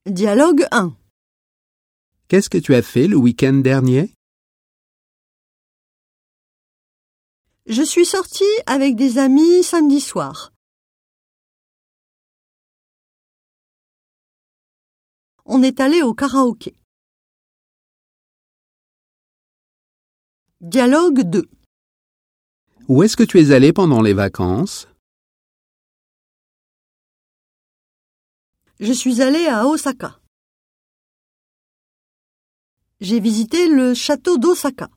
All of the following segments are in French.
Dialogue 1. Qu'est-ce que tu as fait le week-end dernier? Je suis sortie avec des amis samedi soir. On est allé au karaoké. Dialogue 2. Où est-ce que tu es allé pendant les vacances? Je suis allée à Osaka. J'ai visité le château d'Osaka.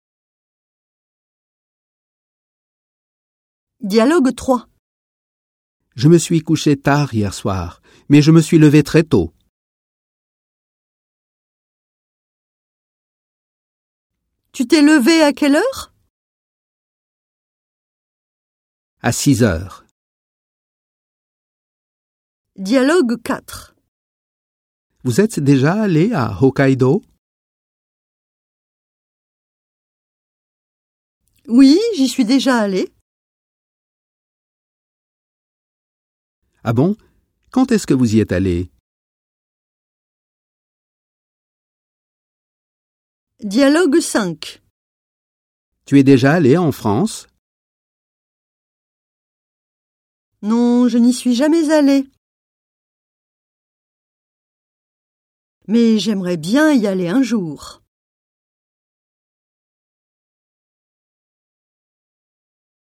Dialogue 3. Je me suis couché tard hier soir, mais je me suis levé très tôt. Tu t'es levé à quelle heure? À 6 heures. Dialogue 4. Vous êtes déjà allé à Hokkaido? Oui, j'y suis déjà allée. Ah bon? Quand est-ce que vous y êtes allé? Dialogue 5. Tu es déjà allé en France? Non, je n'y suis jamais allée. Mais j'aimerais bien y aller un jour.